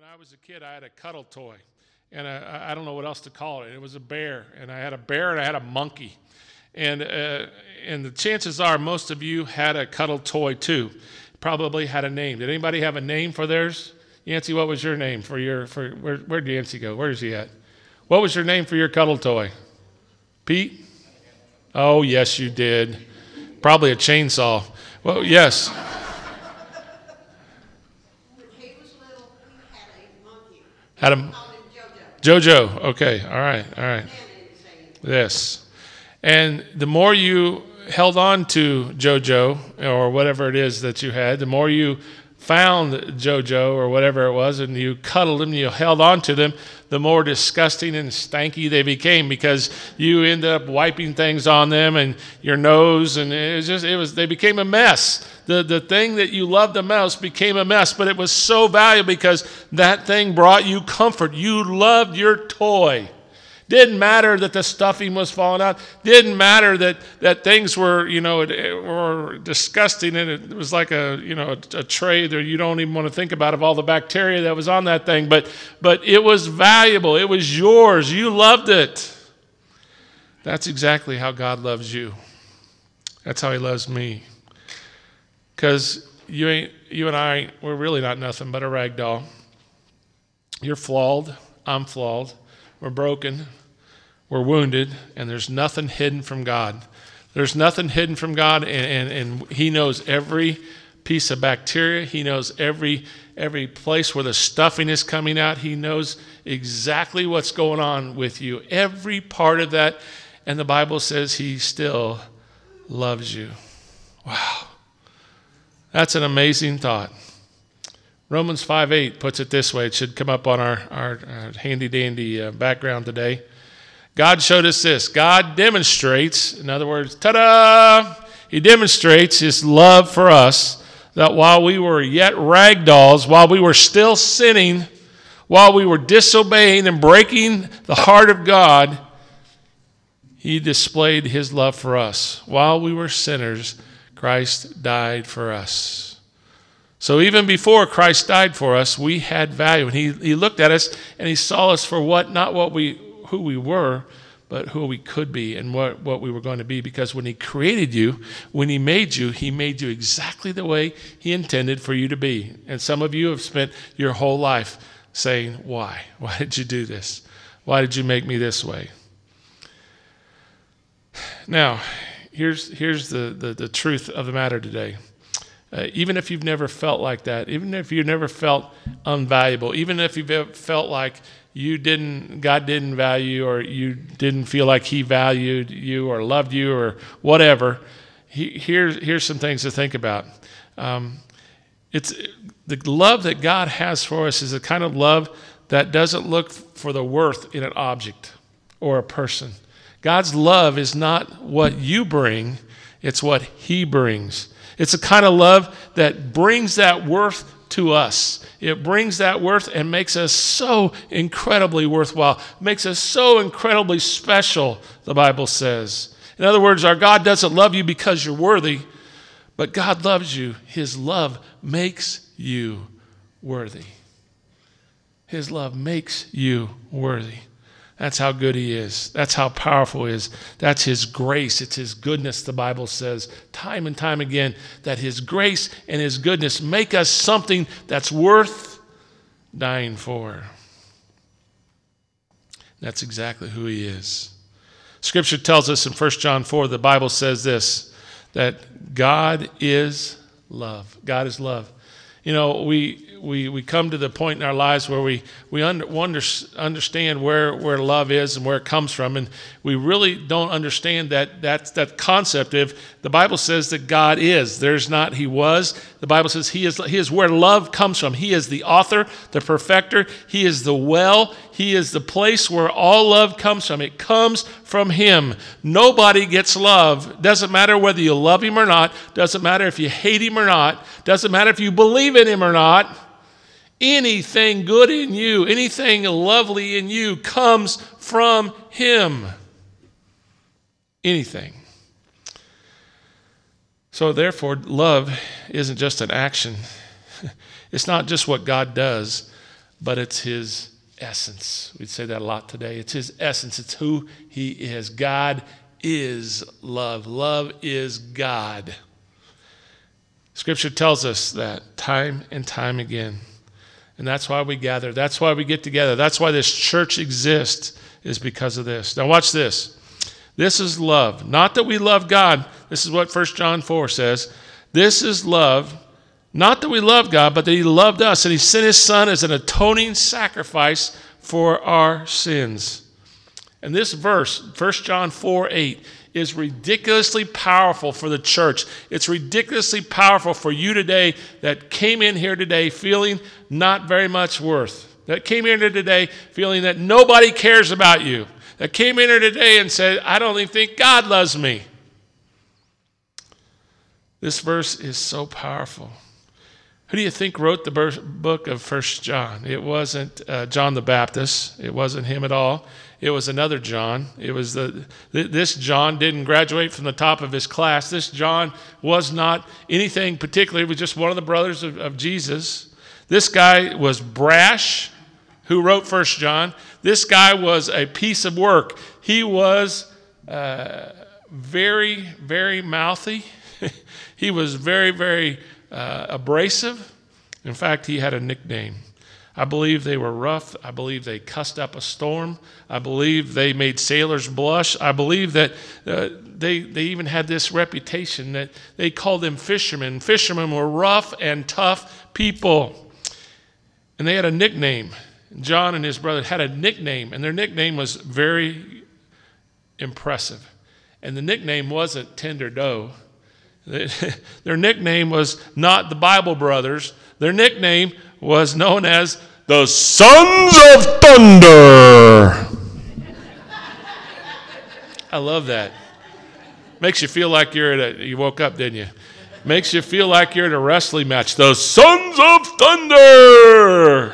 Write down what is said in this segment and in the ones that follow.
I was a kid, I had a cuddle toy, and I don't know what else to call it. It was a bear, and I had a bear and I had a monkey, and the chances are most of you had a cuddle toy too. Probably had a name. Did anybody have a name for theirs? Yancey, what was your name for where'd Yancey go? Where is he at? What was your name for your cuddle toy? Pete? Oh, yes, you did. Probably a chainsaw. Well, yes. Had a JoJo. Okay. All right. Yes. And the more you held on to JoJo or whatever it is that you had, the more you found JoJo or whatever it was, and you cuddled them, you held on to them, the more disgusting and stanky they became, because you end up wiping things on them and your nose, and they became a mess. The thing that you loved the most became a mess, but it was so valuable because that thing brought you comfort. You loved your toy. Didn't matter that the stuffing was falling out. Didn't matter that things were, were disgusting, and it was like a tray that you don't even want to think about of all the bacteria that was on that thing. But it was valuable. It was yours. You loved it. That's exactly how God loves you. That's how He loves me. Because you and I, we're really not nothing but a rag doll. You're flawed. I'm flawed. We're broken. We're wounded, and there's nothing hidden from God. There's nothing hidden from God, and He knows every piece of bacteria. He knows every place where the stuffing is coming out. He knows exactly what's going on with you, every part of that, and the Bible says He still loves you. Wow. That's an amazing thought. Romans 5:8 puts it this way. It should come up on our handy-dandy background today. God showed us this. God demonstrates, in other words, ta-da! He demonstrates His love for us, that while we were yet rag dolls, while we were still sinning, while we were disobeying and breaking the heart of God, He displayed His love for us. While we were sinners, Christ died for us. So even before Christ died for us, we had value. And He looked at us and He saw us for who we were, but who we could be and what we were going to be. Because when He created you, when He made you exactly the way He intended for you to be. And some of you have spent your whole life saying, why? Why did you do this? Why did you make me this way? Now, here's the truth of the matter today. Even if you've never felt like that, even if you've never felt unvaluable, even if you've ever felt like God didn't value, or you didn't feel like He valued you or loved you or whatever, here's some things to think about. It's the love that God has for us is the kind of love that doesn't look for the worth in an object or a person. God's love is not what you bring, it's what He brings. It's a kind of love that brings that worth to us. It brings that worth and makes us so incredibly worthwhile, makes us so incredibly special, the Bible says. In other words, our God doesn't love you because you're worthy, but God loves you. His love makes you worthy. His love makes you worthy. That's how good He is. That's how powerful He is. That's His grace. It's His goodness, the Bible says, time and time again, that His grace and His goodness make us something that's worth dying for. That's exactly who He is. Scripture tells us in 1 John 4, the Bible says this, that God is love. God is love. We come to the point in our lives where we understand where love is and where it comes from, and we really don't understand that concept of the Bible says that God is. There's not He was. The Bible says He is where love comes from. He is the author, the perfecter. He is the well. He is the place where all love comes from. It comes from Him. Nobody gets love. Doesn't matter whether you love Him or not. Doesn't matter if you hate Him or not. Doesn't matter if you believe in Him or not. Anything good in you, anything lovely in you comes from Him. Anything. So therefore, love isn't just an action. It's not just what God does. but it's his essence. We'd say that a lot today. It's his essence. It's who he is. God is love. Love is God. Scripture tells us that time and time again. And that's why we gather. That's why we get together. That's why this church exists, is because of this. Now watch this. This is love. Not that we love God. This is what 1 John 4 says. This is love. Not that we love God, but that he loved us. And he sent his son as an atoning sacrifice for our sins. And this verse, 1 John 4:8, is ridiculously powerful for the church. It's ridiculously powerful for you today that came in here today feeling not very much worth. That came in here today feeling that nobody cares about you. That came in here today and said, I don't even think God loves me. This verse is so powerful. Who do you think wrote the book of 1 John? It wasn't John the Baptist. It wasn't him at all. It was another John. It was this John didn't graduate from the top of his class. This John was not anything particular. He was just one of the brothers of Jesus. This guy was brash, who wrote 1 John. This guy was a piece of work. He was very, very mouthy. He was very, very abrasive. In fact, he had a nickname. I believe they were rough. I believe they cussed up a storm. I believe they made sailors blush. I believe that they even had this reputation that they called them fishermen. Fishermen were rough and tough people. And they had a nickname. John and his brother had a nickname, and their nickname was very impressive. And the nickname wasn't Tender Doe. Their nickname was not the Bible Brothers. Their nickname was known as the Sons of Thunder. I love that. Makes you feel like you woke up, didn't you? Makes you feel like you're at a wrestling match. The Sons of Thunder.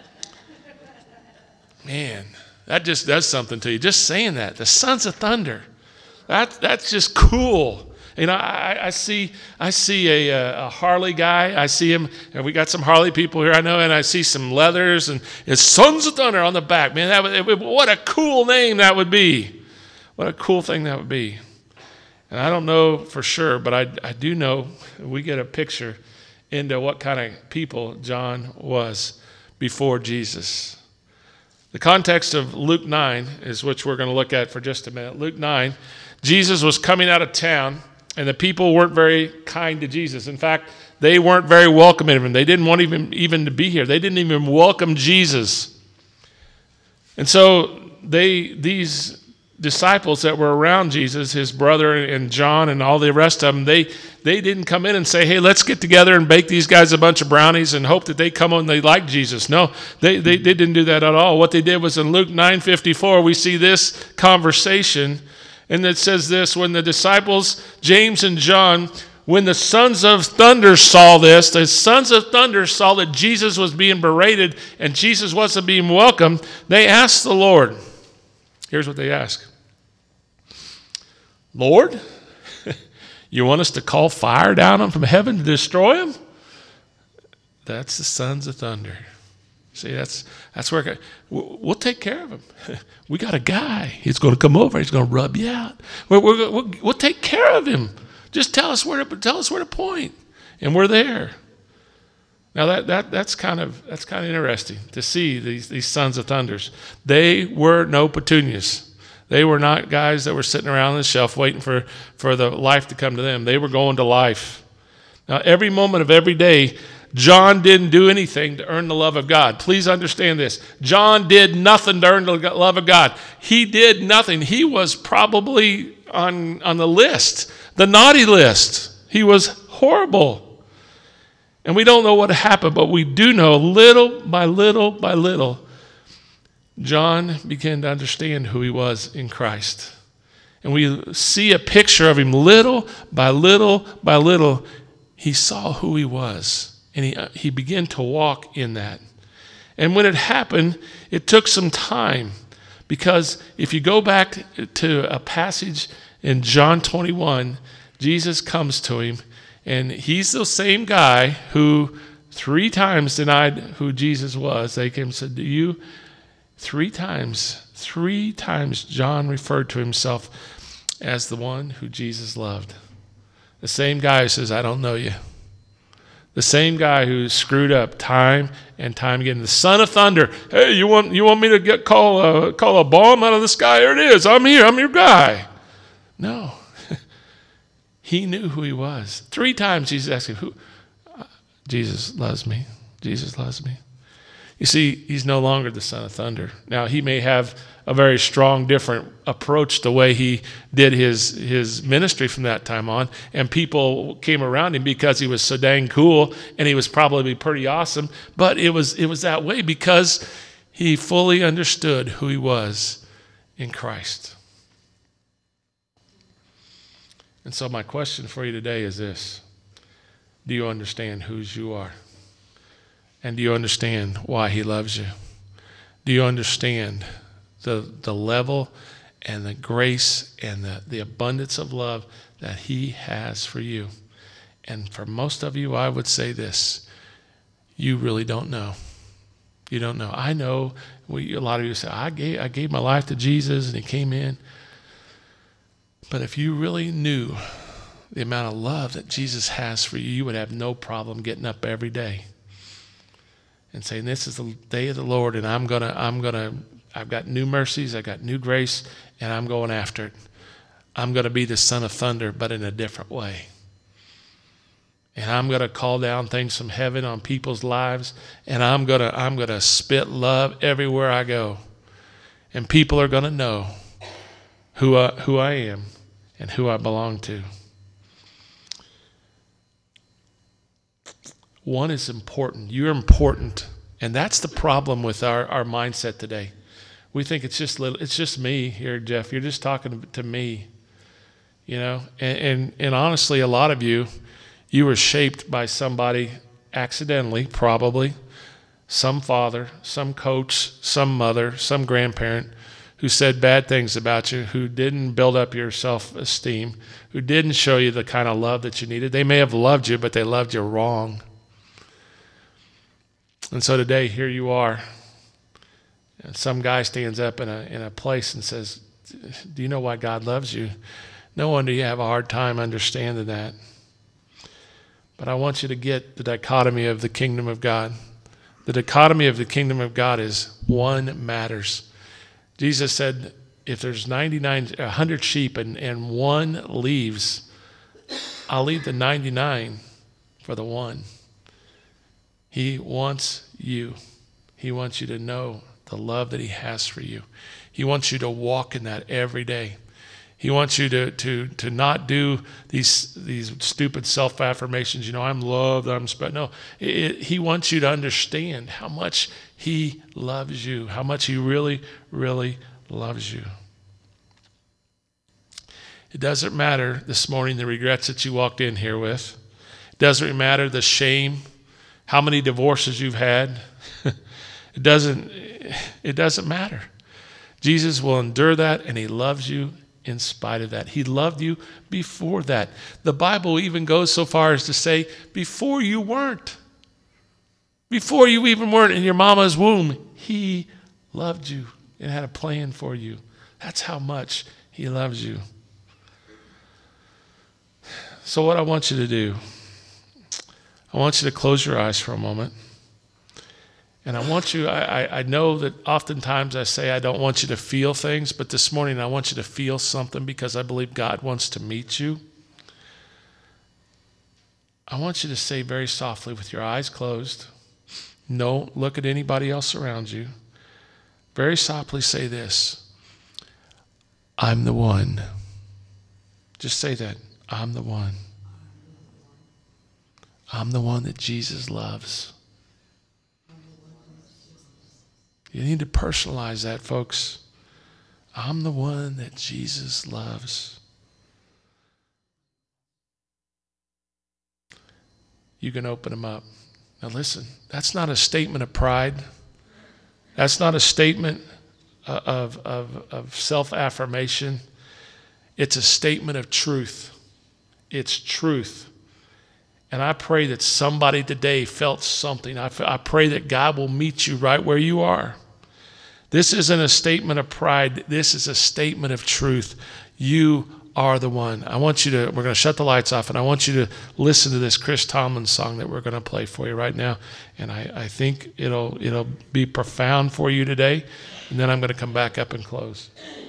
Man, that just does something to you. Just saying that. The Sons of Thunder. That's just cool. You know, I see a Harley guy. I see him, and we got some Harley people here, I know, and I see some leathers, and it's Sons of Thunder on the back. Man, what a cool name that would be. What a cool thing that would be. And I don't know for sure, but I do know we get a picture into what kind of people John was before Jesus. The context of Luke 9 is which we're going to look at for just a minute. Luke 9, Jesus was coming out of town, and the people weren't very kind to Jesus. In fact, they weren't very welcoming of him. They didn't want even to be here. They didn't even welcome Jesus. And so these disciples that were around Jesus, his brother and John and all the rest of them, they didn't come in and say, hey, let's get together and bake these guys a bunch of brownies and hope that they come on and they like Jesus. No, they didn't do that at all. What they did was in Luke 9:54, we see this conversation. And it says this, when the disciples, James and John, when the Sons of Thunder saw this, the Sons of Thunder saw that Jesus was being berated and Jesus wasn't being welcomed, they asked the Lord. Here's what they asked. Lord, you want us to call fire down from heaven to destroy them? That's the Sons of Thunder. See, that's where we'll take care of him. We got a guy. He's going to come over. He's going to rub you out. We'll take care of him. Just tell us where to point, and we're there. Now that's kind of interesting to see these Sons of Thunders. They were no petunias. They were not guys that were sitting around on the shelf waiting for the life to come to them. They were going to life. Now every moment of every day, John didn't do anything to earn the love of God. Please understand this. John did nothing to earn the love of God. He did nothing. He was probably on the list, the naughty list. He was horrible. And we don't know what happened, but we do know little by little by little, John began to understand who he was in Christ. And we see a picture of him little by little by little. He saw who he was. And he began to walk in that. And when it happened, it took some time. Because if you go back to a passage in John 21, Jesus comes to him. And he's the same guy who 3 times denied who Jesus was. They came and said, do you? 3 times John referred to himself as the one who Jesus loved. The same guy who says, I don't know you. The same guy who screwed up time and time again. The son of thunder. Hey, you want me to call a bomb out of the sky? Here it is. I'm here. I'm your guy. No. He knew who he was. 3 times Jesus asked him, who? Jesus loves me. Jesus loves me. You see, he's no longer the son of thunder. Now, he may have a very strong, different approach the way he did his ministry from that time on, and people came around him because he was so dang cool, and he was probably pretty awesome, but it was that way because he fully understood who he was in Christ. And so my question for you today is this. Do you understand whose you are? And do you understand why he loves you? Do you understand the level and the grace and the abundance of love that he has for you? And for most of you, I would say this. You really don't know. You don't know. I know a lot of you say, I gave my life to Jesus and he came in. But if you really knew the amount of love that Jesus has for you, you would have no problem getting up every day and saying, this is the day of the Lord, and I've got new mercies, I've got new grace, and I'm going after it. I'm going to be the son of thunder, but in a different way. And I'm going to call down things from heaven on people's lives, and I'm going to spit love everywhere I go. And people are going to know who I am and who I belong to. One is important. You're important. And that's the problem with our mindset today. We think it's just me here, Jeff. You're just talking to me. You know? And honestly, a lot of you were shaped by somebody accidentally, probably. Some father, some coach, some mother, some grandparent who said bad things about you, who didn't build up your self-esteem, who didn't show you the kind of love that you needed. They may have loved you, but they loved you wrong. And so today, here you are. And some guy stands up in a place and says, do you know why God loves you? No wonder you have a hard time understanding that. But I want you to get the dichotomy of the kingdom of God. The dichotomy of the kingdom of God is one matters. Jesus said, if there's 100 sheep and one leaves, I'll leave the 99 for the one. He wants you. He wants you to know the love that he has for you. He wants you to walk in that every day. He wants you to not do these stupid self-affirmations. You know, I'm loved, I'm special. No, he wants you to understand how much he loves you, how much he really, really loves you. It doesn't matter this morning the regrets that you walked in here with. It doesn't matter the shame, how many divorces you've had. It doesn't matter. Jesus will endure that, and he loves you in spite of that. He loved you before that. The Bible even goes so far as to say, before you weren't. Before you even weren't in your mama's womb, he loved you and had a plan for you. That's how much he loves you. So what I want you to do, I want you to close your eyes for a moment. And I want you, I know that oftentimes I say I don't want you to feel things, but this morning I want you to feel something because I believe God wants to meet you. I want you to say very softly with your eyes closed, don't look at anybody else around you. Very softly say this, I'm the one. Just say that, I'm the one. I'm the one that Jesus loves. You need to personalize that, folks. I'm the one that Jesus loves. You can open them up. Now listen, that's not a statement of pride. That's not a statement of self-affirmation. It's a statement of truth. It's truth. And I pray that somebody today felt something. I pray that God will meet you right where you are. This isn't a statement of pride. This is a statement of truth. You are the one. We're going to shut the lights off, and I want you to listen to this Chris Tomlin song that we're going to play for you right now. And I think it'll be profound for you today. And then I'm going to come back up and close.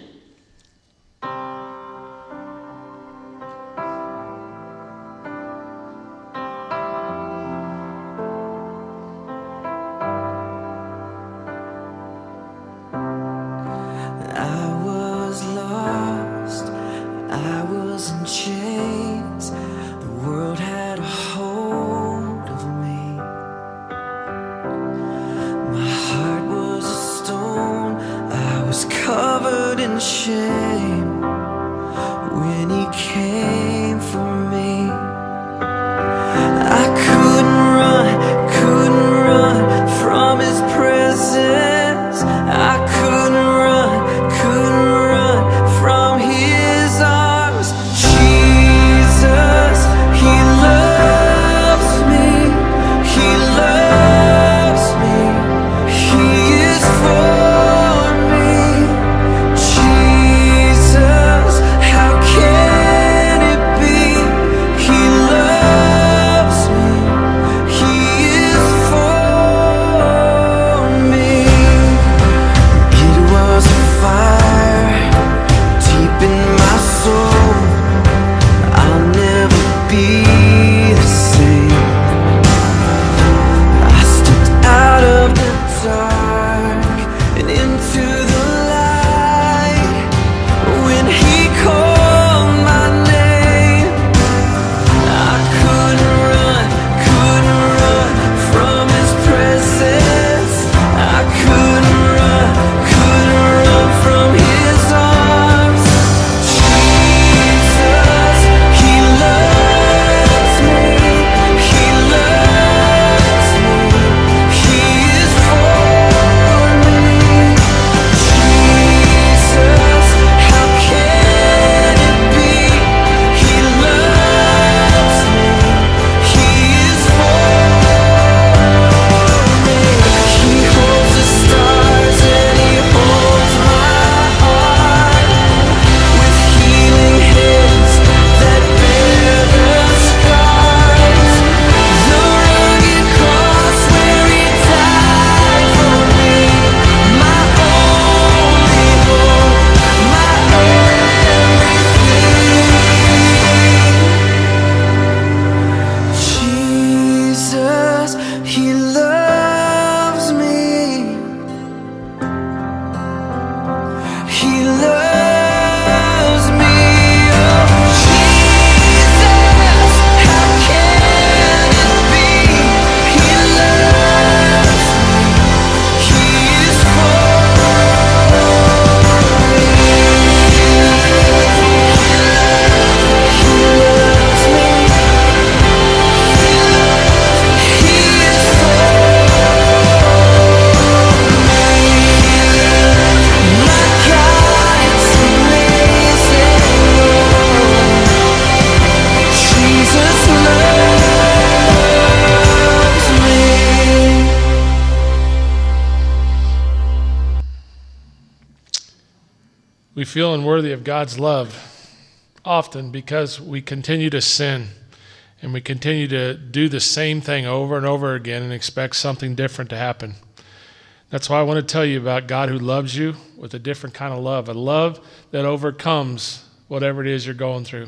We feel unworthy of God's love often because we continue to sin and we continue to do the same thing over and over again and expect something different to happen. That's why I want to tell you about God who loves you with a different kind of love, a love that overcomes whatever it is you're going through.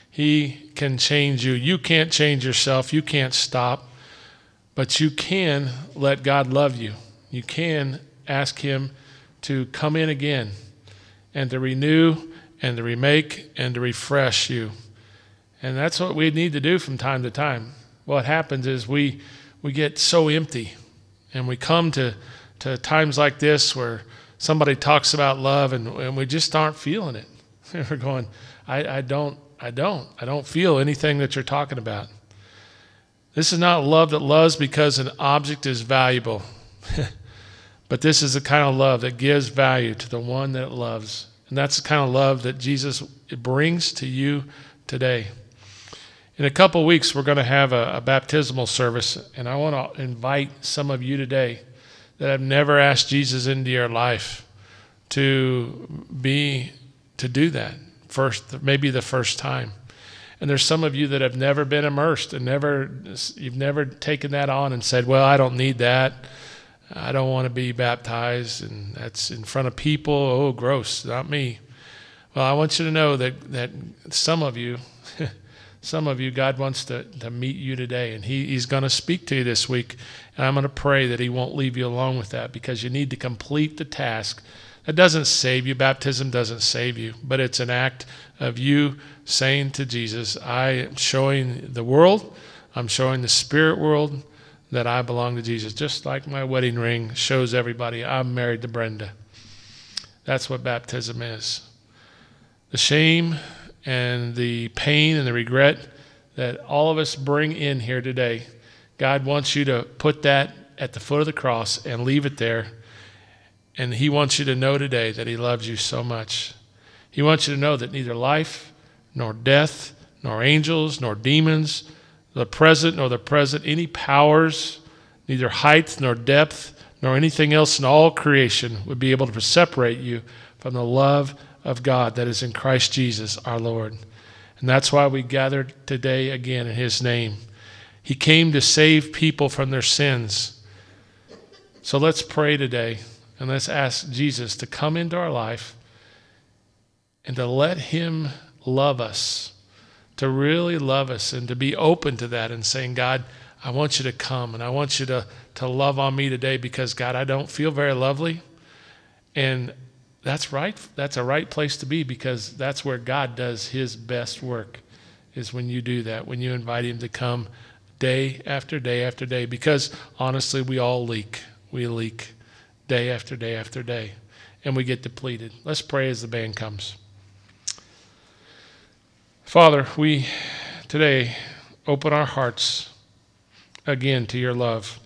He can change you. You can't change yourself. You can't stop, but you can let God love you. You can ask him to come in again and to renew and to remake and to refresh you. And that's what we need to do from time to time. What happens is we get so empty, and we come to times like this where somebody talks about love and we just aren't feeling it. We're going, I don't feel anything that you're talking about. This is not love that loves because an object is valuable. But this is the kind of love that gives value to the one that it loves. And that's the kind of love that Jesus brings to you today. In a couple weeks, we're going to have a baptismal service, and I want to invite some of you today that have never asked Jesus into your life to do that first, maybe the first time. And there's some of you that have never been immersed and you've never taken that on and said, well, I don't need that. I don't want to be baptized, and that's in front of people. Oh, gross, not me. Well, I want you to know that some of you, God wants to meet you today, and He's going to speak to you this week. And I'm going to pray that He won't leave you alone with that, because you need to complete the task. That doesn't save you. Baptism doesn't save you, but it's an act of you saying to Jesus, I am showing the world, I'm showing the spirit world that I belong to Jesus, just like my wedding ring shows everybody I'm married to Brenda. That's what baptism is. The shame and the pain and the regret that all of us bring in here today, God wants you to put that at the foot of the cross and leave it there. And He wants you to know today that He loves you so much. He wants you to know that neither life, nor death, nor angels, nor demons, the present, any powers, neither height nor depth, nor anything else in all creation would be able to separate you from the love of God that is in Christ Jesus our Lord. And that's why we gathered today again in His name. He came to save people from their sins. So let's pray today, and let's ask Jesus to come into our life and to let Him love us, to really love us, and to be open to that and saying, God, I want you to come, and I want you to love on me today, because, God, I don't feel very lovely. And that's right. That's a right place to be, because that's where God does His best work, is when you do that, when you invite Him to come day after day after day, because honestly, we all leak. We leak day after day after day, and we get depleted. Let's pray as the band comes. Father, we today open our hearts again to your love.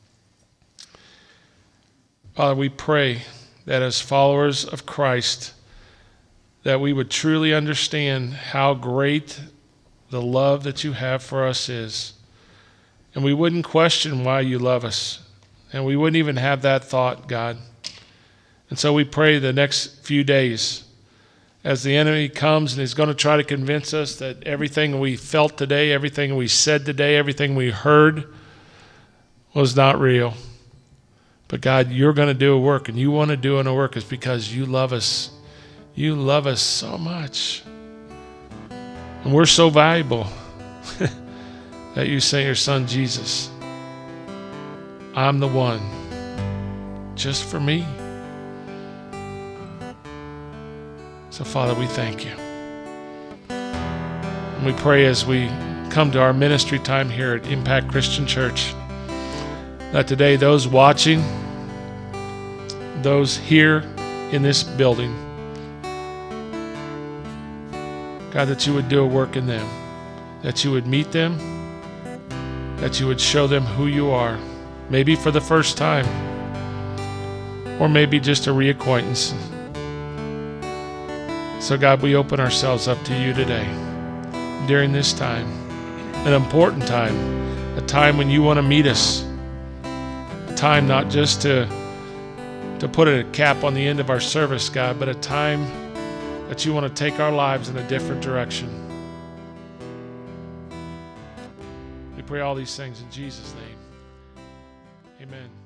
Father, we pray that as followers of Christ, that we would truly understand how great the love that you have for us is. And we wouldn't question why you love us. And we wouldn't even have that thought, God. And so we pray the next few days, as the enemy comes and is going to try to convince us that everything we felt today, everything we said today, everything we heard was not real. But God, you're going to do a work, and you want to do a work is because you love us. You love us so much. And we're so valuable that you sent your Son Jesus. I'm the one, just for me. So, Father, we thank you. And we pray as we come to our ministry time here at Impact Christian Church, that today those watching, those here in this building, God, that you would do a work in them, that you would meet them, that you would show them who you are, maybe for the first time, or maybe just a reacquaintance. So God, we open ourselves up to you today during this time, an important time, a time when you want to meet us, a time not just to put a cap on the end of our service, God, but a time that you want to take our lives in a different direction. We pray all these things in Jesus' name. Amen.